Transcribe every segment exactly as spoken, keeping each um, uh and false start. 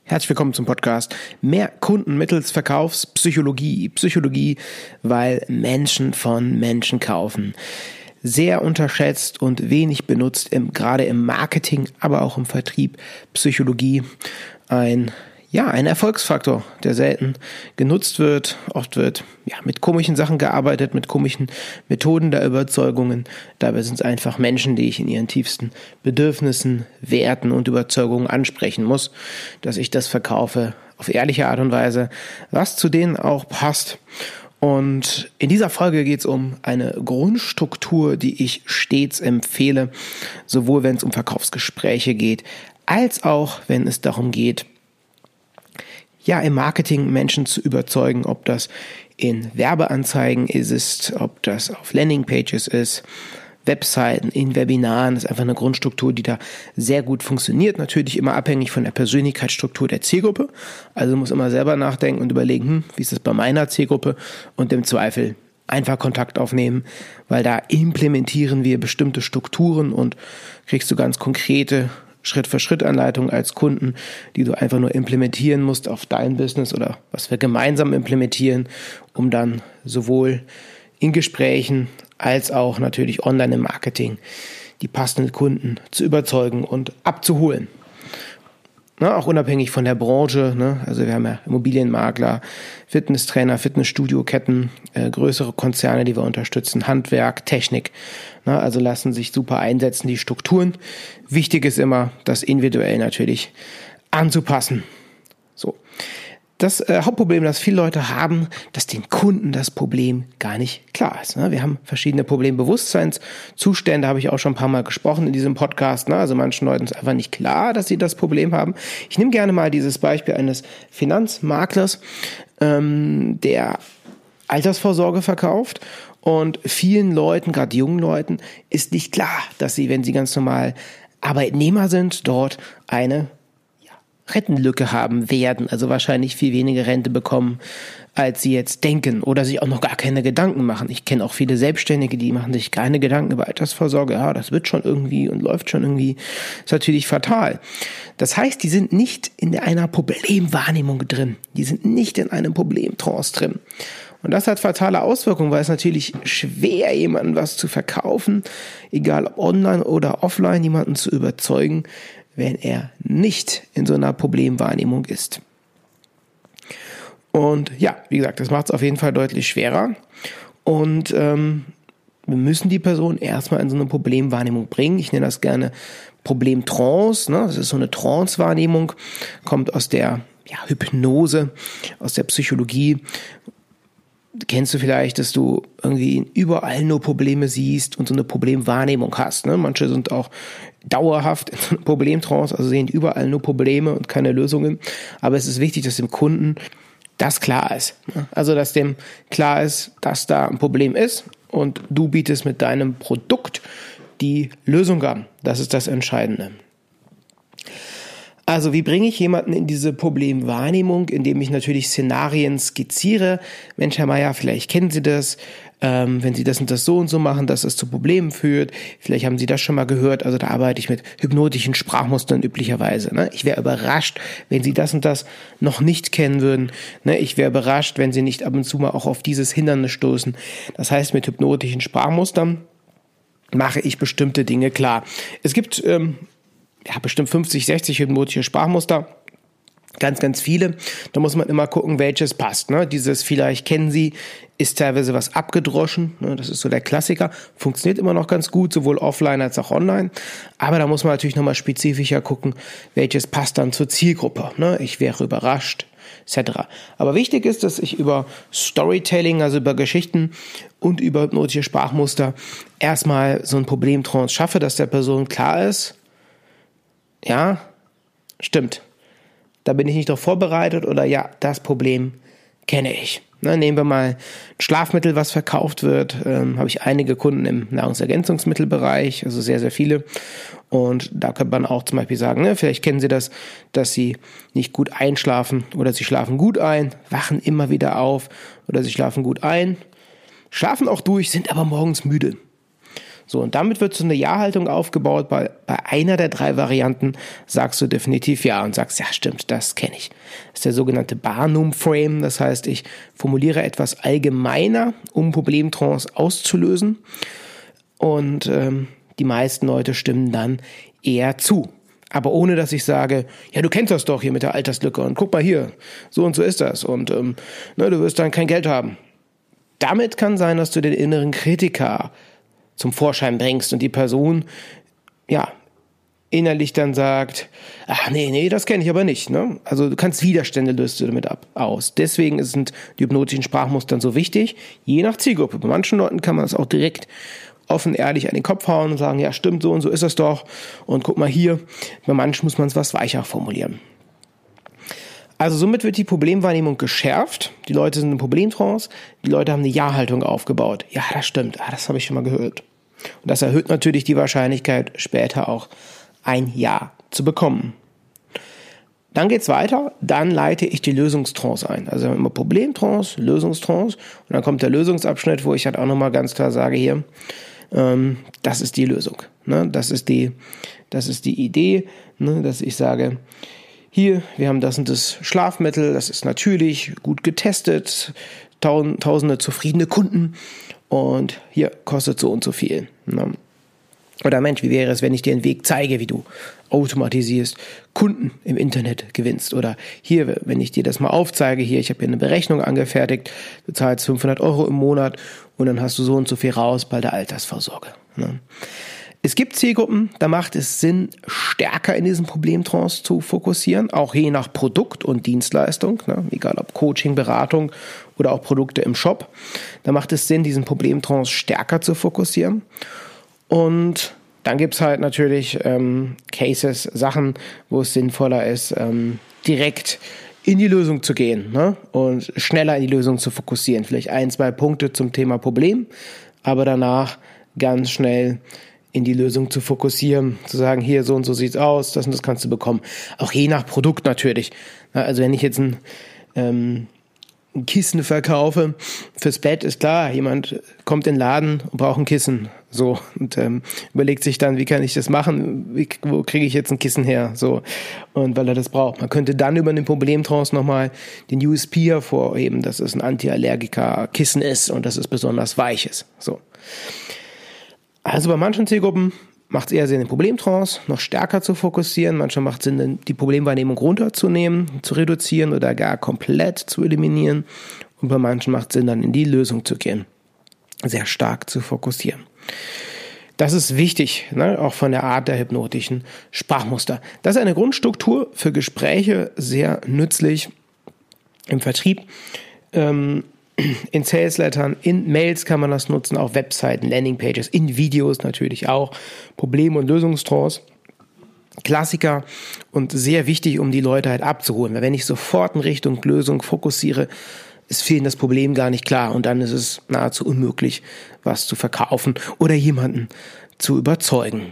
Herzlich willkommen zum Podcast Mehr Kunden mittels Verkaufspsychologie. Psychologie, weil Menschen von Menschen kaufen. Sehr unterschätzt und wenig benutzt, im, gerade im Marketing, aber auch im Vertrieb. Psychologie, ein ja ein Erfolgsfaktor, der selten genutzt wird. Oft wird ja mit komischen Sachen gearbeitet, mit komischen Methoden der Überzeugungen. Dabei sind es einfach Menschen, die ich in ihren tiefsten Bedürfnissen, Werten und Überzeugungen ansprechen muss, dass ich das verkaufe auf ehrliche Art und Weise, was zu denen auch passt. Und in dieser Folge geht es um eine Grundstruktur, die ich stets empfehle, sowohl wenn es um Verkaufsgespräche geht, als auch wenn es darum geht, ja, im Marketing Menschen zu überzeugen, ob das in Werbeanzeigen ist, ob das auf Landingpages ist, Webseiten, in Webinaren. Das ist einfach eine Grundstruktur, die da sehr gut funktioniert. Natürlich immer abhängig von der Persönlichkeitsstruktur der Zielgruppe. Also muss immer selber nachdenken und überlegen, hm, wie ist das bei meiner Zielgruppe? Und im Zweifel einfach Kontakt aufnehmen, weil da implementieren wir bestimmte Strukturen und kriegst du ganz konkrete Schritt-für-Schritt-Anleitung als Kunden, die du einfach nur implementieren musst auf dein Business oder was wir gemeinsam implementieren, um dann sowohl in Gesprächen als auch natürlich online im Marketing die passenden Kunden zu überzeugen und abzuholen. Na, auch unabhängig von der Branche, ne? Also wir haben ja Immobilienmakler, Fitnesstrainer, Fitnessstudio-Ketten, äh, größere Konzerne, die wir unterstützen, Handwerk, Technik. Na, also lassen sich super einsetzen, die Strukturen. Wichtig ist immer, das individuell natürlich anzupassen. So. Das äh, Hauptproblem, das viele Leute haben, dass den Kunden das Problem gar nicht klar ist. Ne? Wir haben verschiedene Problembewusstseinszustände, habe ich auch schon ein paar Mal gesprochen in diesem Podcast. Ne? Also manchen Leuten ist einfach nicht klar, dass sie das Problem haben. Ich nehme gerne mal dieses Beispiel eines Finanzmaklers, ähm, der Altersvorsorge verkauft. Und vielen Leuten, gerade jungen Leuten, ist nicht klar, dass sie, wenn sie ganz normal Arbeitnehmer sind, dort eine Rentenlücke haben werden, also wahrscheinlich viel weniger Rente bekommen, als sie jetzt denken oder sich auch noch gar keine Gedanken machen. Ich kenne auch viele Selbstständige, die machen sich keine Gedanken über Altersvorsorge. Ja, das wird schon irgendwie und läuft schon irgendwie. Das ist natürlich fatal. Das heißt, die sind nicht in einer Problemwahrnehmung drin. Die sind nicht in einem Problemtrance drin. Und das hat fatale Auswirkungen, weil es natürlich schwer, jemandem was zu verkaufen, egal ob online oder offline, jemanden zu überzeugen, wenn er nicht in so einer Problemwahrnehmung ist. Und ja, wie gesagt, das macht es auf jeden Fall deutlich schwerer. Und ähm, wir müssen die Person erstmal in so eine Problemwahrnehmung bringen. Ich nenne das gerne Problemtrance. Ne? Das ist so eine Trance-Wahrnehmung, kommt aus der ja, Hypnose, aus der Psychologie. Kennst du vielleicht, dass du irgendwie überall nur Probleme siehst und so eine Problemwahrnehmung hast. Ne? Manche sind auch dauerhaft in so einer Problemtrance, also sehen überall nur Probleme und keine Lösungen. Aber es ist wichtig, dass dem Kunden das klar ist. Ne? Also, dass dem klar ist, dass da ein Problem ist und du bietest mit deinem Produkt die Lösung an. Das ist das Entscheidende. Also wie bringe ich jemanden in diese Problemwahrnehmung, indem ich natürlich Szenarien skizziere? Mensch, Herr Meier, vielleicht kennen Sie das, ähm, wenn Sie das und das so und so machen, dass es zu Problemen führt. Vielleicht haben Sie das schon mal gehört. Also da arbeite ich mit hypnotischen Sprachmustern üblicherweise. Ne? Ich wäre überrascht, wenn Sie das und das noch nicht kennen würden. Ne? Ich wäre überrascht, wenn Sie nicht ab und zu mal auch auf dieses Hindernis stoßen. Das heißt, mit hypnotischen Sprachmustern mache ich bestimmte Dinge klar. Es gibt ähm, ja, bestimmt fünfzig, sechzig hypnotische Sprachmuster. Ganz, ganz viele. Da muss man immer gucken, welches passt. Ne? Dieses vielleicht kennen Sie, ist teilweise was abgedroschen. Ne? Das ist so der Klassiker. Funktioniert immer noch ganz gut, sowohl offline als auch online. Aber da muss man natürlich nochmal spezifischer gucken, welches passt dann zur Zielgruppe. Ne? Ich wäre überrascht, et cetera. Aber wichtig ist, dass ich über Storytelling, also über Geschichten und über hypnotische Sprachmuster erstmal so ein Problemtrance schaffe, dass der Person klar ist, ja, stimmt. Da bin ich nicht darauf vorbereitet oder ja, das Problem kenne ich. Ne, nehmen wir mal ein Schlafmittel, was verkauft wird. Ähm, habe ich einige Kunden im Nahrungsergänzungsmittelbereich, also sehr, sehr viele. Und da könnte man auch zum Beispiel sagen, ne, vielleicht kennen Sie das, dass Sie nicht gut einschlafen oder Sie schlafen gut ein, wachen immer wieder auf oder Sie schlafen gut ein, schlafen auch durch, sind aber morgens müde. So, und damit wird so eine Ja-Haltung aufgebaut. Bei, bei einer der drei Varianten sagst du definitiv ja und sagst, ja stimmt, das kenne ich. Das ist der sogenannte Barnum-Frame. Das heißt, ich formuliere etwas allgemeiner, um Problemtrance auszulösen. Und ähm, die meisten Leute stimmen dann eher zu. Aber ohne, dass ich sage, ja, du kennst das doch hier mit der Alterslücke und guck mal hier, so und so ist das und ähm, ne, du wirst dann kein Geld haben. Damit kann sein, dass du den inneren Kritiker zum Vorschein bringst und die Person, ja, innerlich dann sagt, ach nee, nee, das kenne ich aber nicht. Ne? Also du kannst Widerstände löst du damit ab, aus. Deswegen sind die hypnotischen Sprachmustern so wichtig, je nach Zielgruppe. Bei manchen Leuten kann man das auch direkt offen, ehrlich an den Kopf hauen und sagen, ja stimmt, so und so ist das doch. Und guck mal hier, bei manchen muss man es was weicher formulieren. Also somit wird die Problemwahrnehmung geschärft. Die Leute sind in Problemtrance. Die Leute haben eine Ja-Haltung aufgebaut. Ja, das stimmt. Ah, das habe ich schon mal gehört. Und das erhöht natürlich die Wahrscheinlichkeit, später auch ein Ja zu bekommen. Dann geht's weiter. Dann leite ich die Lösungstrance ein. Also immer Problemtrance, Lösungstrance. Und dann kommt der Lösungsabschnitt, wo ich halt auch nochmal ganz klar sage hier, ähm, das ist die Lösung. Ne? Das ist die, das ist die Idee, ne? Dass ich sage, hier, wir haben das und das Schlafmittel, das ist natürlich gut getestet, tausende zufriedene Kunden und hier kostet so und so viel. Ne? Oder Mensch, wie wäre es, wenn ich dir einen Weg zeige, wie du automatisierst, Kunden im Internet gewinnst? Oder hier, wenn ich dir das mal aufzeige, hier, ich habe hier eine Berechnung angefertigt, du zahlst fünfhundert Euro im Monat und dann hast du so und so viel raus bei der Altersvorsorge. Ne? Es gibt Zielgruppen, da macht es Sinn, stärker in diesen Problemtrance zu fokussieren, auch je nach Produkt und Dienstleistung, ne? Egal ob Coaching, Beratung oder auch Produkte im Shop. Da macht es Sinn, diesen Problemtrance stärker zu fokussieren. Und dann gibt's halt natürlich ähm, Cases, Sachen, wo es sinnvoller ist, ähm, direkt in die Lösung zu gehen, ne? Und schneller in die Lösung zu fokussieren. Vielleicht ein, zwei Punkte zum Thema Problem, aber danach ganz schnell in die Lösung zu fokussieren, zu sagen, hier, so und so sieht's aus, das und das kannst du bekommen. Auch je nach Produkt natürlich. Also wenn ich jetzt ein, ähm, ein Kissen verkaufe, fürs Bett ist klar, jemand kommt in den Laden und braucht ein Kissen. So, und ähm, überlegt sich dann, wie kann ich das machen, wie, wo kriege ich jetzt ein Kissen her, so, und weil er das braucht. Man könnte dann über den Problemtrance nochmal den U S P hervorheben, dass es ein Antiallergiker-Kissen ist und dass es besonders weich ist, so. Also bei manchen Zielgruppen macht es eher Sinn, den Problemtrance noch stärker zu fokussieren. Manchmal macht es Sinn, die Problemwahrnehmung runterzunehmen, zu reduzieren oder gar komplett zu eliminieren. Und bei manchen macht es Sinn, dann in die Lösung zu gehen, sehr stark zu fokussieren. Das ist wichtig, ne? Auch von der Art der hypnotischen Sprachmuster. Das ist eine Grundstruktur für Gespräche, sehr nützlich im Vertrieb. Ähm, In Saleslettern, in Mails kann man das nutzen, auf Webseiten, Landingpages, in Videos natürlich auch. Problem- und Lösungstrance, Klassiker und sehr wichtig, um die Leute halt abzuholen. Weil wenn ich sofort in Richtung Lösung fokussiere, ist vielen das Problem gar nicht klar und dann ist es nahezu unmöglich, was zu verkaufen oder jemanden zu überzeugen.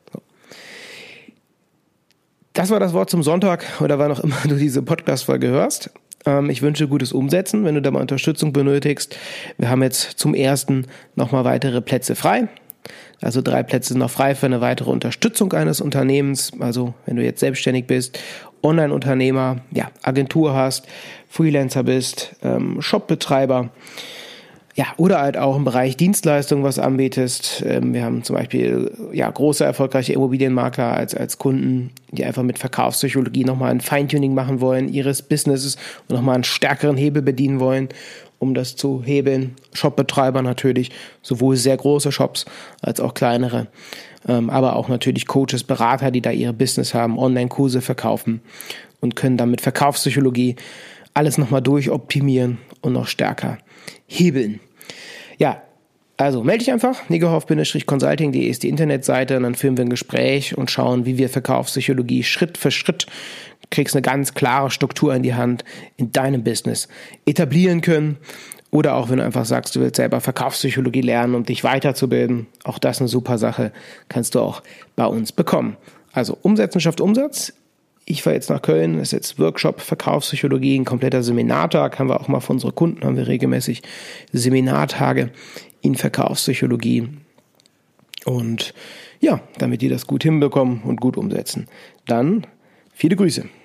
Das war das Wort zum Sonntag oder wann auch immer du diese Podcast-Folge hörst. Ich wünsche gutes Umsetzen, wenn du da mal Unterstützung benötigst. Wir haben jetzt zum ersten nochmal weitere Plätze frei. Also drei Plätze sind noch frei für eine weitere Unterstützung eines Unternehmens. Also wenn du jetzt selbstständig bist, Online-Unternehmer, ja, Agentur hast, Freelancer bist, ähm, Shopbetreiber, ja, oder halt auch im Bereich Dienstleistung was anbietest. Wir haben zum Beispiel ja große, erfolgreiche Immobilienmakler als, als Kunden, die einfach mit Verkaufspsychologie nochmal ein Feintuning machen wollen, ihres Businesses und nochmal einen stärkeren Hebel bedienen wollen, um das zu hebeln. Shopbetreiber natürlich, sowohl sehr große Shops als auch kleinere, aber auch natürlich Coaches, Berater, die da ihre Business haben, Online-Kurse verkaufen und können dann mit Verkaufspsychologie alles nochmal durchoptimieren und noch stärker hebeln. Ja, also melde dich einfach, nigerhoff Bindestrich consulting punkt de ist die Internetseite und dann führen wir ein Gespräch und schauen, wie wir Verkaufspsychologie Schritt für Schritt, du kriegst eine ganz klare Struktur in die Hand, in deinem Business etablieren können. Oder auch wenn du einfach sagst, du willst selber Verkaufspsychologie lernen, um dich weiterzubilden, auch das eine super Sache, kannst du auch bei uns bekommen. Also Umsetzen schafft Umsatz. Ich fahre jetzt nach Köln, das ist jetzt Workshop Verkaufspsychologie, ein kompletter Seminartag, haben wir auch mal für unsere Kunden, haben wir regelmäßig Seminartage in Verkaufspsychologie. Und ja, damit die das gut hinbekommen und gut umsetzen. Dann viele Grüße.